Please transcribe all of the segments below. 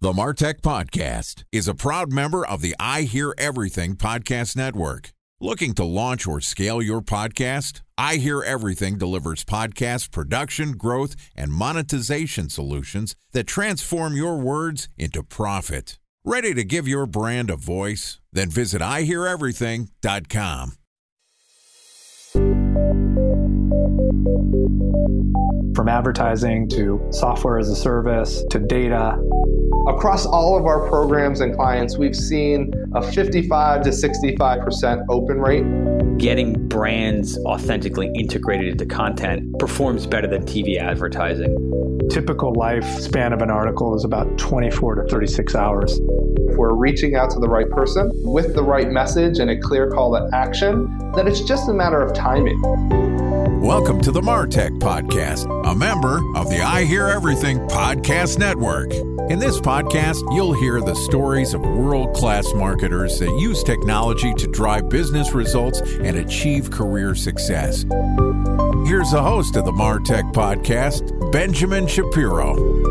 The MarTech Podcast is a proud member of the I Hear Everything Podcast Network. Looking to launch or scale your podcast? I Hear Everything delivers podcast production, growth, and monetization solutions that transform your words into profit. Ready to give your brand a voice? Then visit iheareverything.com. From advertising to software as a service to data. Across all of our programs and clients, we've seen a 55 to 65% open rate. Getting brands authentically integrated into content performs better than TV advertising. Typical lifespan of an article is about 24 to 36 hours. If we're reaching out to the right person with the right message and a clear call to action, then it's just a matter of timing. Welcome to the MarTech Podcast, a member of the I Hear Everything Podcast Network. In this podcast, you'll hear the stories of world-class marketers that use technology to drive business results and achieve career success. Here's the host of the MarTech Podcast, Benjamin Shapiro.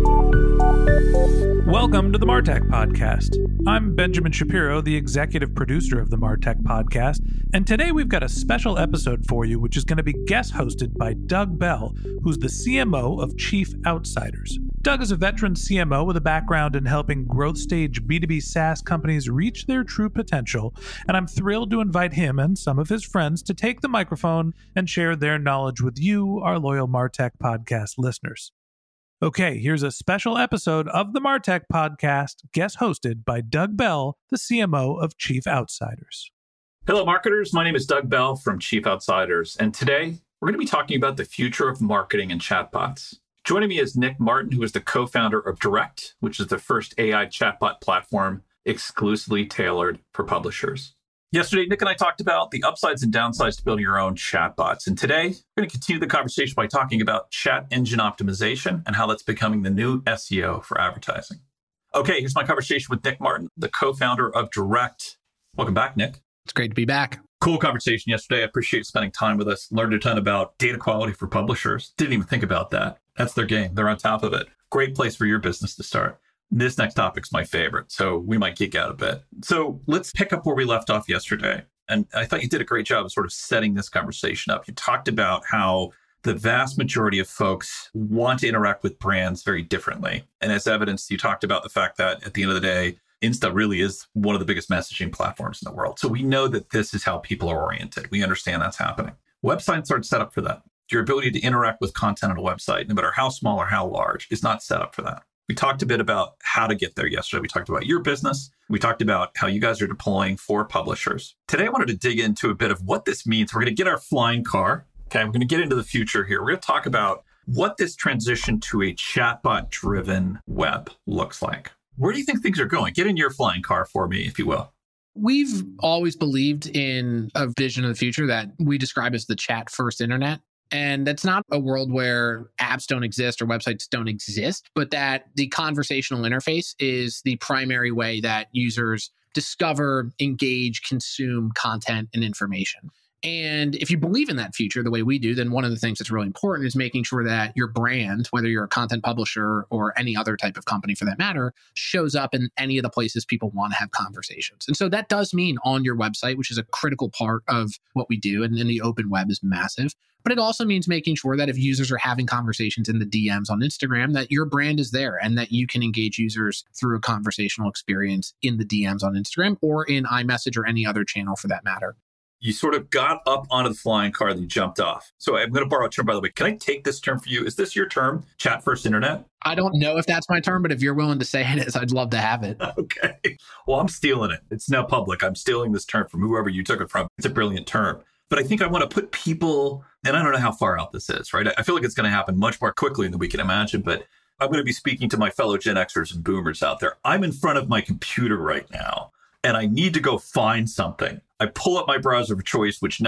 Welcome to the MarTech Podcast. I'm Benjamin Shapiro, the executive producer of the MarTech Podcast, and today we've got a special episode for you, which is going to be guest hosted by Doug Bell, who's the CMO of Chief Outsiders. Doug is a veteran CMO with a background in helping growth stage B2B SaaS companies reach their true potential, and I'm thrilled to invite him and some of his friends to take the microphone and share their knowledge with you, our loyal MarTech Podcast listeners. Okay, here's a special episode of the MarTech Podcast, guest hosted by Doug Bell, the CMO of Chief Outsiders. Hello, marketers. My name is Doug Bell from Chief Outsiders, and today we're going to be talking about the future of marketing and chatbots. Joining me is Nick Martin, who is the co-founder of Direct, which is the first AI chatbot platform exclusively tailored for publishers. Yesterday, Nick and I talked about the upsides and downsides to building your own chatbots. And today, we're going to continue the conversation by talking about chat engine optimization and how that's becoming the new SEO for advertising. Okay, here's my conversation with Nick Martin, the co-founder of Direct. Welcome back, Nick. It's great to be back. Cool conversation yesterday. I appreciate spending time with us. Learned a ton about data quality for publishers. Didn't even think about that. That's their game. They're on top of it. Great place for your business to start. This next topic's my favorite, so we might geek out a bit. So let's pick up where we left off yesterday. And I thought you did a great job of sort of setting this conversation up. You talked about how the vast majority of folks want to interact with brands very differently. And as evidence, you talked about the fact that at the end of the day, Insta really is one of the biggest messaging platforms in the world. So we know that this is how people are oriented. We understand that's happening. Websites aren't set up for that. Your ability to interact with content on a website, no matter how small or how large, is not set up for that. We talked a bit about how to get there yesterday. We talked about your business. We talked about how you guys are deploying for publishers. Today, I wanted to dig into a bit of what this means. We're going to get our flying car. Okay, we're going to get into the future here. We're going to talk about what this transition to a chatbot-driven web looks like. Where do you think things are going? Get in your flying car for me, if you will. We've always believed in a vision of the future that we describe as the chat-first internet. And that's not a world where apps don't exist or websites don't exist, but that the conversational interface is the primary way that users discover, engage, consume content and information. And if you believe in that future the way we do, then one of the things that's really important is making sure that your brand, whether you're a content publisher or any other type of company for that matter, shows up in any of the places people want to have conversations. And so that does mean on your website, which is a critical part of what we do. And then the open web is massive. But it also means making sure that if users are having conversations in the DMs on Instagram, that your brand is there and that you can engage users through a conversational experience in the DMs on Instagram or in iMessage or any other channel for that matter. You sort of got up onto the flying car and you jumped off. So I'm going to borrow a term, by the way. Can I take this term for you? Is this your term, chat first internet? I don't know if that's my term, but if you're willing to say it is, I'd love to have it. Okay. Well, I'm stealing it. It's now public. I'm stealing this term from whoever you took it from. It's a brilliant term. But I think I want to put people, and I don't know how far out this is, right? I feel like it's going to happen much more quickly than we can imagine, but I'm going to be speaking to my fellow Gen Xers and boomers out there. I'm in front of my computer right now, and I need to go find something. I pull up my browser of choice, which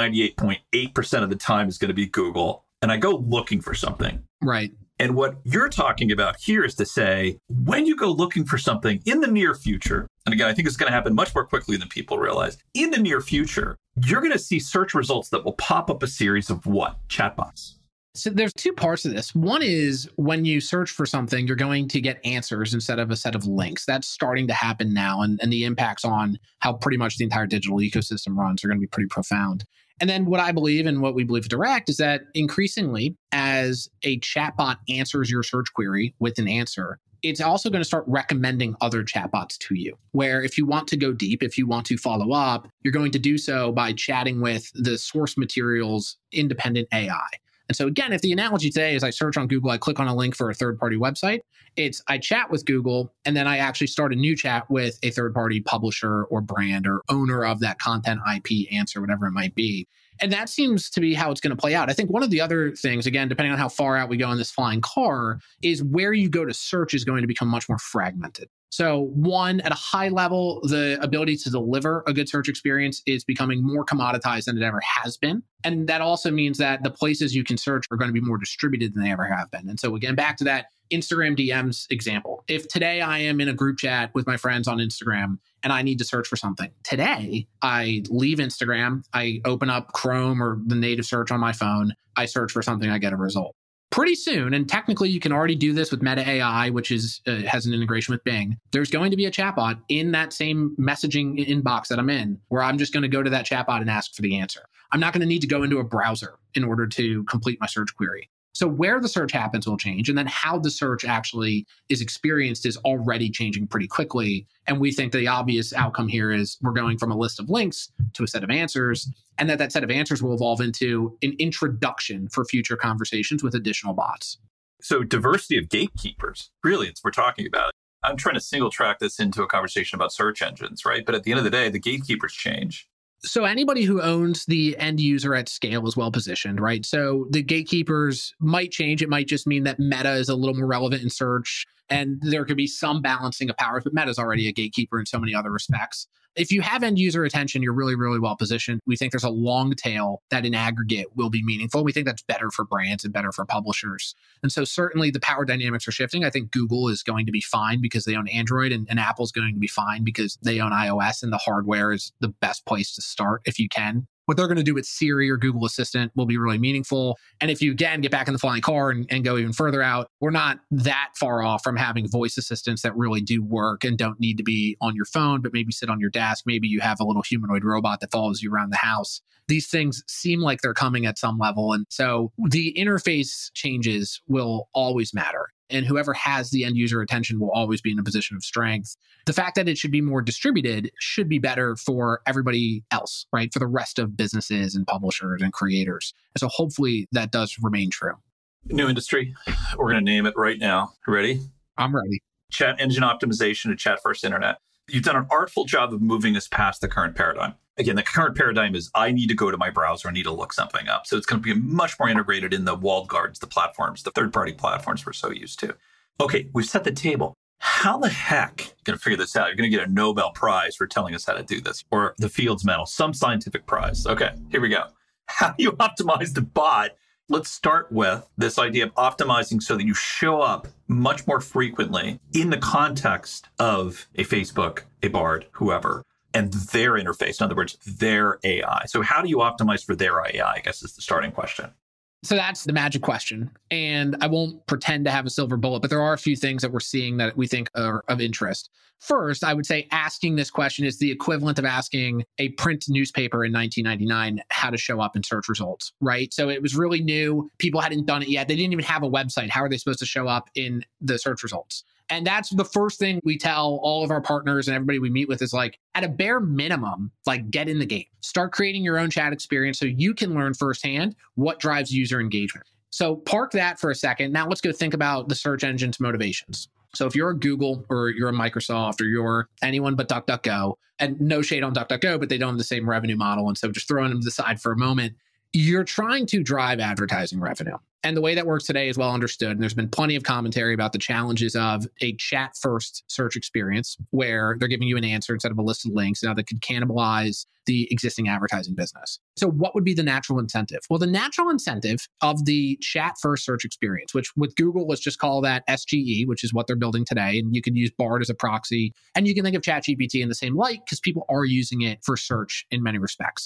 98.8% of the time is going to be Google, and I go looking for something. Right. And what you're talking about here is to say, when you go looking for something in the near future, and again, I think it's going to happen much more quickly than people realize, in the near future, you're going to see search results that will pop up a series of what? Chatbots. So there's two parts of this. One is when you search for something, you're going to get answers instead of a set of links. That's starting to happen now. And the impacts on how pretty much the entire digital ecosystem runs are going to be pretty profound. And then what I believe and what we believe at Direct is that increasingly, as a chatbot answers your search query with an answer, it's also going to start recommending other chatbots to you, where if you want to go deep, if you want to follow up, you're going to do so by chatting with the source material's independent AI. And so again, if the analogy today is I search on Google, I click on a link for a third-party website, it's I chat with Google, and then I actually start a new chat with a third-party publisher or brand or owner of that content, IP, answer, whatever it might be. And that seems to be how it's going to play out. I think one of the other things, again, depending on how far out we go in this flying car, is where you go to search is going to become much more fragmented. So one, at a high level, the ability to deliver a good search experience is becoming more commoditized than it ever has been. And that also means that the places you can search are going to be more distributed than they ever have been. And so again, back to that Instagram DMs example. If today I am in a group chat with my friends on Instagram and I need to search for something, today I leave Instagram, I open up Chrome or the native search on my phone, I search for something, I get a result. Pretty soon, and technically you can already do this with Meta AI, which is has an integration with Bing, there's going to be a chatbot in that same messaging inbox that I'm in, where I'm just going to go to that chatbot and ask for the answer. I'm not going to need to go into a browser in order to complete my search query. So where the search happens will change, and then how the search actually is experienced is already changing pretty quickly. And we think the obvious outcome here is we're going from a list of links to a set of answers, and that set of answers will evolve into an introduction for future conversations with additional bots. So diversity of gatekeepers, really, it's what we're talking about. I'm trying to single track this into a conversation about search engines, right? But at the end of the day, the gatekeepers change. So anybody who owns the end user at scale is well positioned, right? So the gatekeepers might change. It might just mean that Meta is a little more relevant in search, and there could be some balancing of powers, but Meta is already a gatekeeper in so many other respects. If you have end user attention, you're really, really well positioned. We think there's a long tail that in aggregate will be meaningful. We think that's better for brands and better for publishers. And so certainly the power dynamics are shifting. I think Google is going to be fine because they own Android, and Apple's going to be fine because they own iOS, and the hardware is the best place to start if you can. What they're going to do with Siri or Google Assistant will be really meaningful. And if you, again, get back in the flying car and go even further out, we're not that far off from having voice assistants that really do work and don't need to be on your phone, but maybe sit on your desk. Maybe you have a little humanoid robot that follows you around the house. These things seem like they're coming at some level. And so the interface changes will always matter. And whoever has the end user attention will always be in a position of strength. The fact that it should be more distributed should be better for everybody else, right? For the rest of businesses and publishers and creators. And so hopefully that does remain true. New industry. We're going to name it right now. Ready? I'm ready. Chat engine optimization to chat first internet. You've done an artful job of moving us past the current paradigm. Again, the current paradigm is I need to go to my browser, I need to look something up. So it's going to be much more integrated in the walled gardens, the platforms, the third-party platforms we're so used to. Okay, we've set the table. How the heck are you going to figure this out? You're going to get a Nobel Prize for telling us how to do this, or the Fields Medal, some scientific prize. Okay, here we go. How do you optimize the bot? Let's start with this idea of optimizing so that you show up much more frequently in the context of a Facebook, a Bard, whoever, and their interface. In other words, their AI. So how do you optimize for their AI, I guess is the starting question. So that's the magic question. And I won't pretend to have a silver bullet, but there are a few things that we're seeing that we think are of interest. First, I would say asking this question is the equivalent of asking a print newspaper in 1999 how to show up in search results, right? So it was really new. People hadn't done it yet. They didn't even have a website. How are they supposed to show up in the search results? And that's the first thing we tell all of our partners and everybody we meet with is like, at a bare minimum, like get in the game. Start creating your own chat experience so you can learn firsthand what drives user engagement. So park that for a second. Now let's go think about the search engine's motivations. So if you're a Google or you're a Microsoft or you're anyone but DuckDuckGo, and no shade on DuckDuckGo, but they don't have the same revenue model. And so just throwing them to the side for a moment, you're trying to drive advertising revenue. And the way that works today is well understood. And there's been plenty of commentary about the challenges of a chat-first search experience where they're giving you an answer instead of a list of links now that could cannibalize the existing advertising business. So what would be the natural incentive? Well, the natural incentive of the chat-first search experience, which with Google, let's just call that SGE, which is what they're building today. And you can use Bard as a proxy. And you can think of ChatGPT in the same light because people are using it for search in many respects.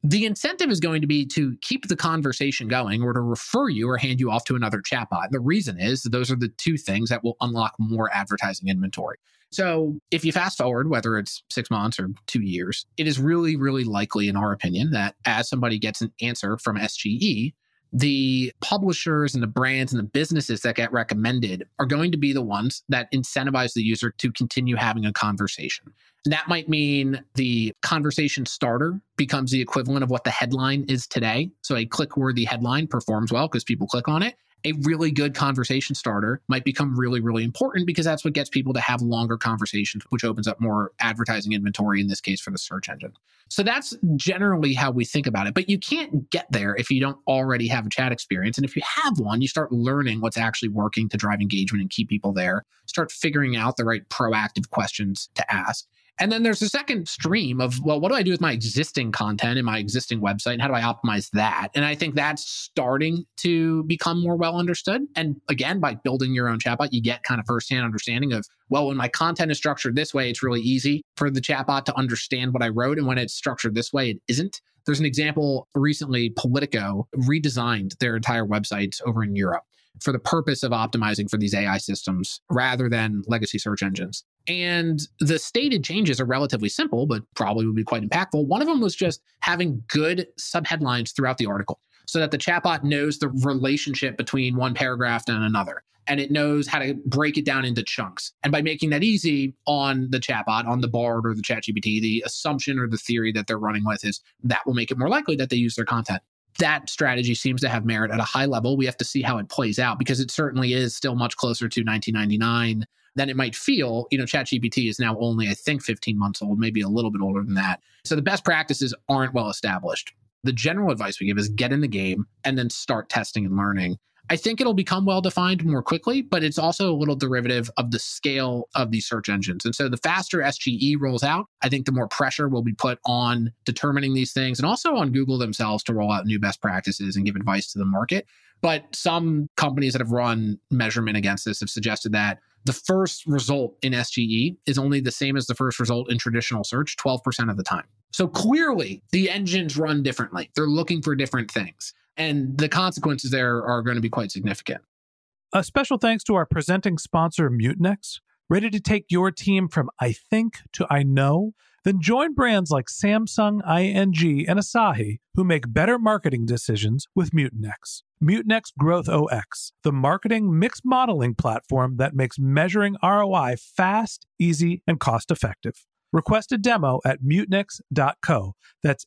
the incentive is going to be to keep the conversation going or to refer you or hand you off to another chatbot. The reason is that those are the two things that will unlock more advertising inventory. So if you fast forward, whether it's 6 months or 2 years, it is really, really likely, in our opinion, that as somebody gets an answer from SGE, the publishers and the brands and the businesses that get recommended are going to be the ones that incentivize the user to continue having a conversation. And that might mean the conversation starter becomes the equivalent of what the headline is today. So a click-worthy headline performs well because people click on it. A really good conversation starter might become really, really important because that's what gets people to have longer conversations, which opens up more advertising inventory, in this case for the search engine. So that's generally how we think about it. But you can't get there if you don't already have a chat experience. And if you have one, you start learning what's actually working to drive engagement and keep people there, start figuring out the right proactive questions to ask. And then there's a second stream of, well, what do I do with my existing content and my existing website? And how do I optimize that? And I think that's starting to become more well understood. And again, by building your own chatbot, you get kind of firsthand understanding of, well, when my content is structured this way, it's really easy for the chatbot to understand what I wrote. And when it's structured this way, it isn't. There's an example recently, Politico redesigned their entire websites over in Europe for the purpose of optimizing for these AI systems rather than legacy search engines. And the stated changes are relatively simple, but probably would be quite impactful. One of them was just having good subheadlines throughout the article so that the chatbot knows the relationship between one paragraph and another. And it knows how to break it down into chunks. And by making that easy on the chatbot, on the Bard or the ChatGPT, the assumption or the theory that they're running with is that will make it more likely that they use their content. That strategy seems to have merit at a high level. We have to see how it plays out because it certainly is still much closer to 1999 than it might feel. ChatGPT is now only, I think, 15 months old, maybe a little bit older than that. So the best practices aren't well established. The general advice we give is get in the game and then start testing and learning. I think it'll become well-defined more quickly, but it's also a little derivative of the scale of these search engines. And so the faster SGE rolls out, I think the more pressure will be put on determining these things and also on Google themselves to roll out new best practices and give advice to the market. But some companies that have run measurement against this have suggested that the first result in SGE is only the same as the first result in traditional search 12% of the time. So clearly, the engines run differently. They're looking for different things. And the consequences there are going to be quite significant. A special thanks to our presenting sponsor, Mutinex. Ready to take your team from I think to I know? Then join brands like Samsung, ING, and Asahi who make better marketing decisions with Mutinex. Mutinex Growth OX, the marketing mix modeling platform that makes measuring ROI fast, easy, and cost-effective. Request a demo at mutinex.co. That's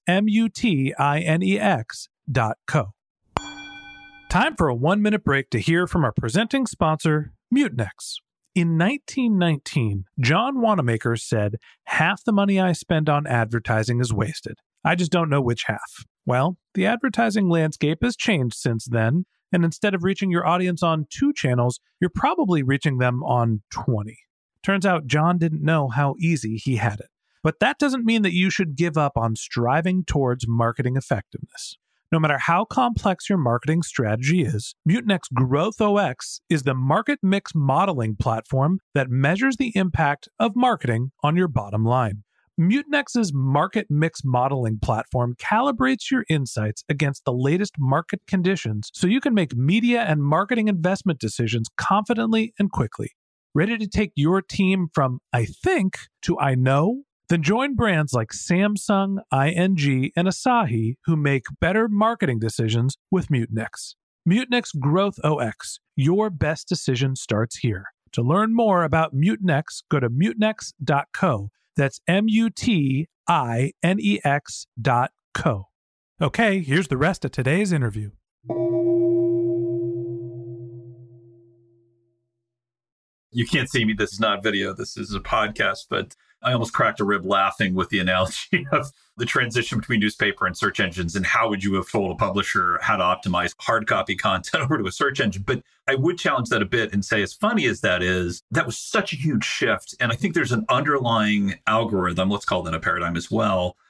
MUTINEX.co. Time for a 1-minute break to hear from our presenting sponsor, Mutinex. In 1919, John Wanamaker said, "Half the money I spend on advertising is wasted. I just don't know which half." Well, the advertising landscape has changed since then, and instead of reaching your audience on 2 channels, you're probably reaching them on 20. Turns out John didn't know how easy he had it. But that doesn't mean that you should give up on striving towards marketing effectiveness. No matter how complex your marketing strategy is, Mutinex Growth OX is the market mix modeling platform that measures the impact of marketing on your bottom line. Mutinex's market mix modeling platform calibrates your insights against the latest market conditions so you can make media and marketing investment decisions confidently and quickly. Ready to take your team from I think to I know? Then join brands like Samsung, ING, and Asahi who make better marketing decisions with Mutinex. Mutinex Growth OX. Your best decision starts here. To learn more about Mutinex, go to mutinex.co. That's MUTINEX.co. Okay, here's the rest of today's interview. You can't see me. This is not video. This is a podcast, but I almost cracked a rib laughing with the analogy of the transition between newspaper and search engines and how would you have told a publisher how to optimize hard copy content over to a search engine. But I would challenge that a bit and say, as funny as that is, that was such a huge shift. And I think there's an underlying algorithm, let's call that a paradigm as well,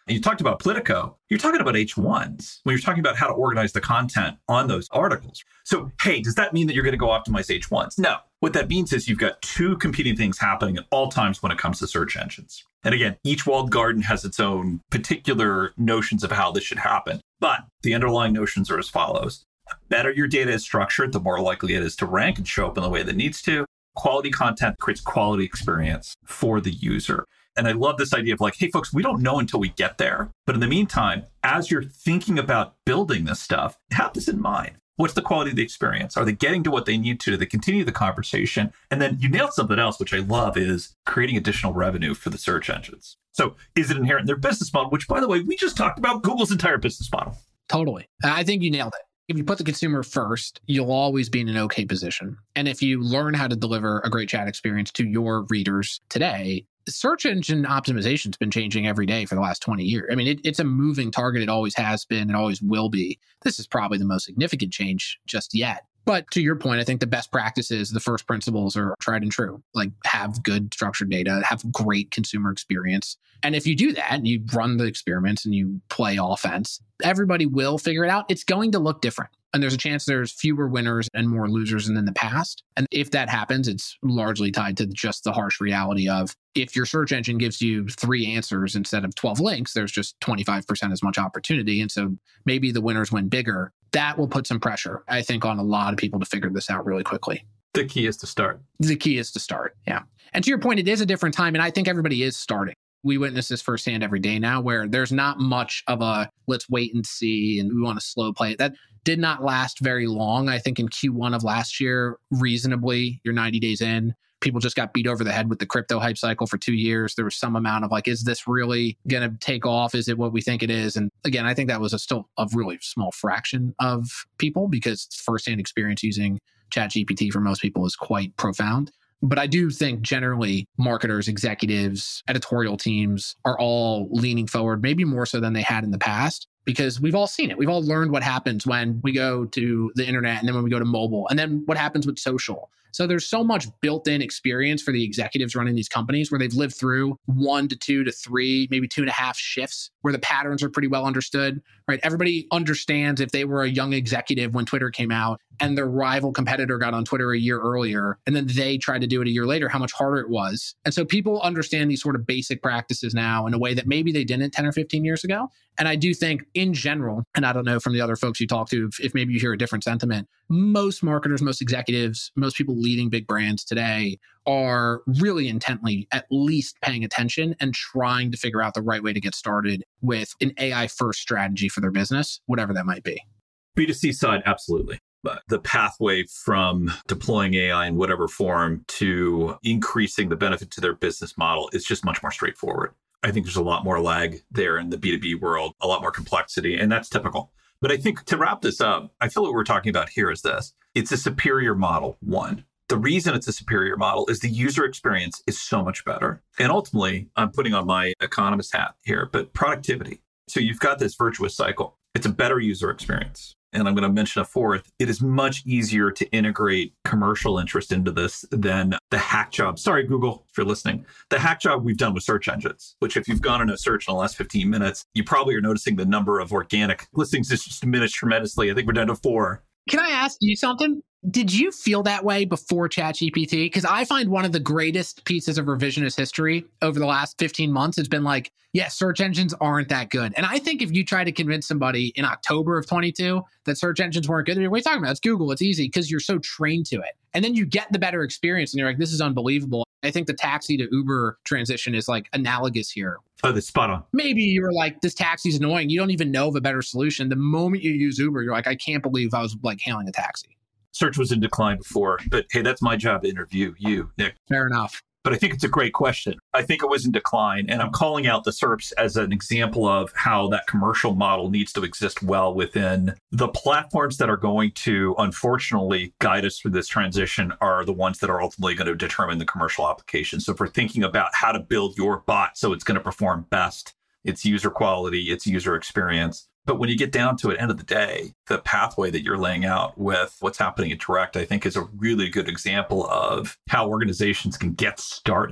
And you talked about Politico. You're talking about H1s when you're talking about how to organize the content on those articles. So, hey, does that mean that you're going to go optimize H1s? No. What that means is you've got two competing things happening at all times when it comes to search engines. And again, each walled garden has its own particular notions of how this should happen. But the underlying notions are as follows. The better your data is structured, the more likely it is to rank and show up in the way that it needs to. Quality content creates quality experience for the user. And I love this idea of like, hey, folks, we don't know until we get there. But in the meantime, as you're thinking about building this stuff, have this in mind. What's the quality of the experience? Are they getting to what they need to? Do they continue the conversation? And then you nailed something else, which I love, is creating additional revenue for the search engines. So is it inherent in their business model? Which, by the way, we just talked about Google's entire business model. Totally. I think you nailed it. If you put the consumer first, you'll always be in an okay position. And if you learn how to deliver a great chat experience to your readers today, search engine optimization has been changing every day for the last 20 years. I mean, it's a moving target. It always has been and always will be. This is probably the most significant change just yet. But to your point, I think the best practices, the first principles are tried and true. Like have good structured data, have great consumer experience. And if you do that and you run the experiments and you play offense, everybody will figure it out. It's going to look different. And there's a chance there's fewer winners and more losers than in the past. And if that happens, it's largely tied to just the harsh reality of if your search engine gives you 3 answers instead of 12 links, there's just 25% as much opportunity. And so maybe the winners win bigger. That will put some pressure, I think, on a lot of people to figure this out really quickly. The key is to start. The key is to start. Yeah. And to your point, it is a different time. And I think everybody is starting. We witness this firsthand every day now, where there's not much of a let's wait and see and we want to slow play it. That did not last very long. I think in Q1 of last year, reasonably, you're 90 days in. People just got beat over the head with the crypto hype cycle for 2 years. There was some amount of like, is this really going to take off? Is it what we think it is? And again, I think that was still a really small fraction of people because firsthand experience using ChatGPT for most people is quite profound. But I do think generally marketers, executives, editorial teams are all leaning forward, maybe more so than they had in the past, because we've all seen it. We've all learned what happens when we go to the internet and then when we go to mobile and then what happens with social. So there's so much built-in experience for the executives running these companies where they've lived through 1 to 2 to 3, maybe 2.5 shifts where the patterns are pretty well understood, right? Everybody understands if they were a young executive when Twitter came out and their rival competitor got on Twitter a year earlier, and then they tried to do it a year later, how much harder it was. And so people understand these sort of basic practices now in a way that maybe they didn't 10 or 15 years ago. And I do think in general, and I don't know from the other folks you talk to, if maybe you hear a different sentiment, most marketers, most executives, most people leading big brands today are really intently at least paying attention and trying to figure out the right way to get started with an AI first strategy for their business, whatever that might be. B2C side, absolutely. But the pathway from deploying AI in whatever form to increasing the benefit to their business model is just much more straightforward. I think there's a lot more lag there in the B2B world, a lot more complexity, and that's typical. But I think to wrap this up, I feel what we're talking about here is this. It's a superior model, one. The reason it's a superior model is the user experience is so much better. And ultimately, I'm putting on my economist hat here, but productivity. So you've got this virtuous cycle. It's a better user experience. And I'm going to mention a fourth. It is much easier to integrate commercial interest into this than the hack job. Sorry, Google, if you're listening. The hack job we've done with search engines, which if you've gone on a search in the last 15 minutes, you probably are noticing the number of organic listings has just diminished tremendously. I think we're down to 4. Can I ask you something? Did you feel that way before ChatGPT? Because I find one of the greatest pieces of revisionist history over the last 15 months has been like, yeah, search engines aren't that good. And I think if you try to convince somebody in October of 22 that search engines weren't good, what are you talking about? It's Google. It's easy because you're so trained to it. And then you get the better experience and you're like, this is unbelievable. I think the taxi to Uber transition is like analogous here. Oh, that's spot on. Maybe you were like, this taxi's annoying. You don't even know of a better solution. The moment you use Uber, you're like, I can't believe I was like hailing a taxi. Search was in decline before, but hey, that's my job to interview you, Nick. Fair enough. But I think it's a great question. I think it was in decline, and I'm calling out the SERPs as an example of how that commercial model needs to exist well within the platforms that are going to, unfortunately, guide us through this transition are the ones that are ultimately going to determine the commercial application. So if we're thinking about how to build your bot so it's going to perform best, its user quality, its user experience. But when you get down to it, end of the day, the pathway that you're laying out with what's happening at Direct, I think is a really good example of how organizations can get started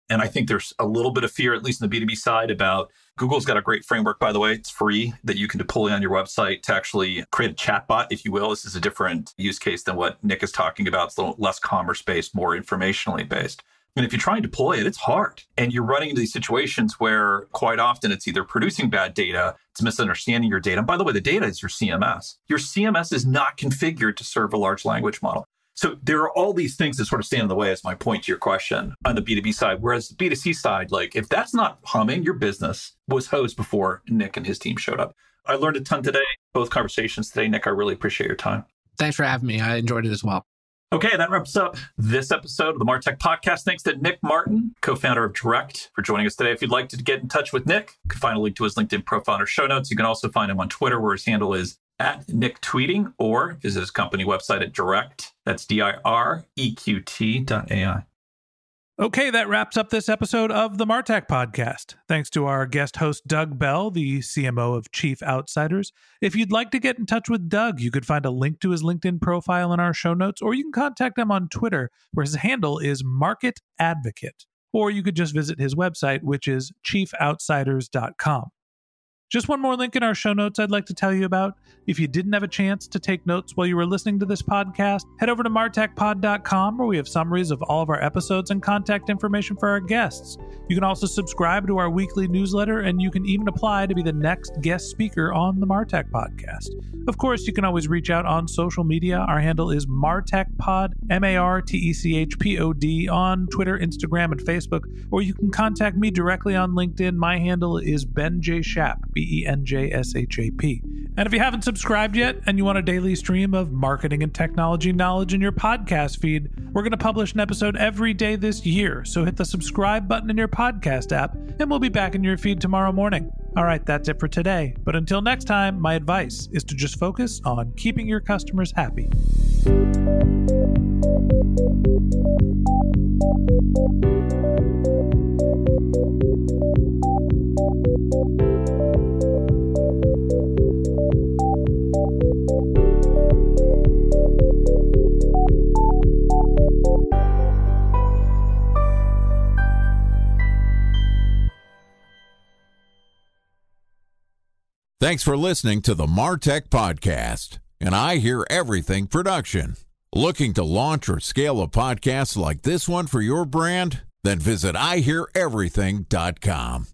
And I think there's a little bit of fear, at least in the B2B side, about Google's got a great framework, by the way. It's free that you can deploy on your website to actually create a chatbot, if you will. This is a different use case than what Nick is talking about. It's a little less commerce-based, more informationally based. And if you try and deploy it, it's hard. And you're running into these situations where quite often it's either producing bad data, it's misunderstanding your data. And by the way, the data is your CMS. Your CMS is not configured to serve a large language model. So there are all these things that sort of stand in the way, as my point to your question, on the B2B side. Whereas the B2C side, like if that's not humming, your business was hosed before Nick and his team showed up. I learned a ton today, both conversations today. Nick, I really appreciate your time. Thanks for having me. I enjoyed it as well. Okay, that wraps up this episode of the MarTech Podcast. Thanks to Nick Martin, co-founder of Direct, for joining us today. If you'd like to get in touch with Nick, you can find a link to his LinkedIn profile in our show notes. You can also find him on Twitter, where his handle is @NickTweeting, or visit his company website at Direct. That's DIREQT.ai. Okay, that wraps up this episode of the MarTech Podcast. Thanks to our guest host, Doug Bell, the CMO of Chief Outsiders. If you'd like to get in touch with Doug, you could find a link to his LinkedIn profile in our show notes, or you can contact him on Twitter, where his handle is Market Advocate. Or you could just visit his website, which is chiefoutsiders.com. Just one more link in our show notes I'd like to tell you about. If you didn't have a chance to take notes while you were listening to this podcast, head over to martechpod.com, where we have summaries of all of our episodes and contact information for our guests. You can also subscribe to our weekly newsletter, and you can even apply to be the next guest speaker on the MarTech Podcast. Of course, you can always reach out on social media. Our handle is MarTechPod, MarTechPod, on Twitter, Instagram, and Facebook, or you can contact me directly on LinkedIn. My handle is Ben J. Shap, BenJShap. And if you haven't subscribed yet and you want a daily stream of marketing and technology knowledge in your podcast feed, we're going to publish an episode every day this year. So hit the subscribe button in your podcast app, and we'll be back in your feed tomorrow morning. All right, that's it for today. But until next time, my advice is to just focus on keeping your customers happy. Thanks for listening to the MarTech Podcast, an I Hear Everything production. Looking to launch or scale a podcast like this one for your brand? Then visit iHearEverything.com.